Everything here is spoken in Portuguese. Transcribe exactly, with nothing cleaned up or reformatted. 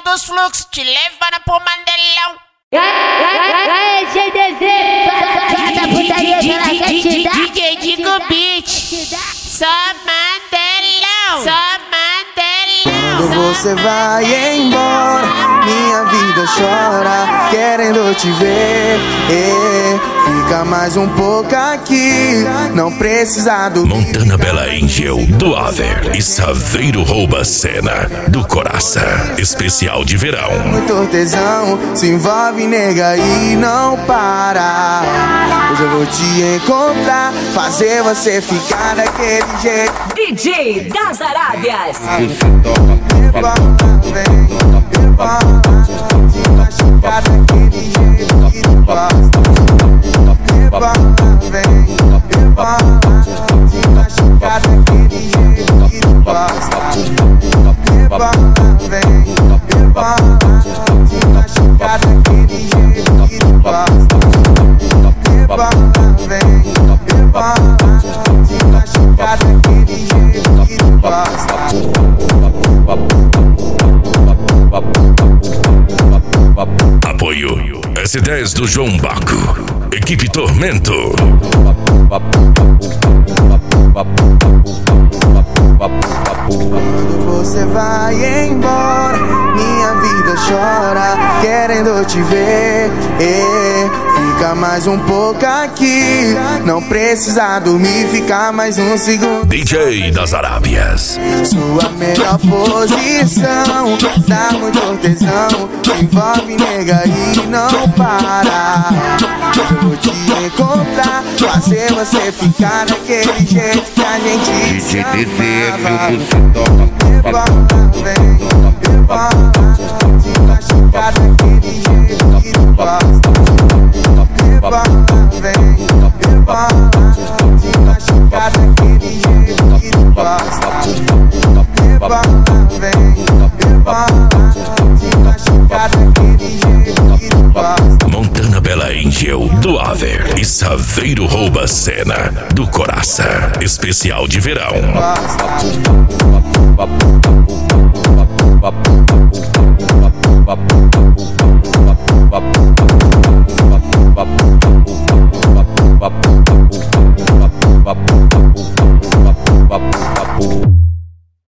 dos fluxos, te levando pro Mandelão. Aê, G D Z, cada putaria que ela quer te dar. D J Digo Beat, só Mandelão, só Mandelão. Quando você vai embora, minha vida chora, querendo te ver. É, fica mais um pouco aqui, não precisa do Montana Bela Angel, do Aver e Saveiro rouba a cena do Coraça, especial de verão. muito tesão, se envolve, nega, e não para. Hoje eu vou te encontrar, fazer você ficar daquele jeito. D J das Arábias. Rebola, vem, rebola, te machucar daquele jeito que tu gosta. Rebola, vem, rebola, te machucar daquele jeito que tu gosta. Rebola, vem, rebola, te machucar daquele jeito que tu gosta. Rebola, vem, rebola, te machucar daquele jeito que tu gosta. Apoio S dez do João Baco, equipe Tormento. Quando você vai embora, minha vida chora, querendo te ver. É, fica mais um pouco aqui, não precisa dormir, fica mais um segundo. D J das Arábias. Sua melhor posição, dá muito tesão, te envolve, nega, e não para. Eu vou te encontrar, fazer você ficar daquele jeito que a gente se amava. Rebola, vem, rebola, te machucar daquele jeito que tu gosta. Rebola, vem, rebola, te machucar daquele jeito que tu gosta. Rebola, vem, rebola, te machucar daquele jeito que tu gosta. Montana Bela Angel, do Aver e Saveiro rouba a cena do Coraça, especial de verão. Gosta.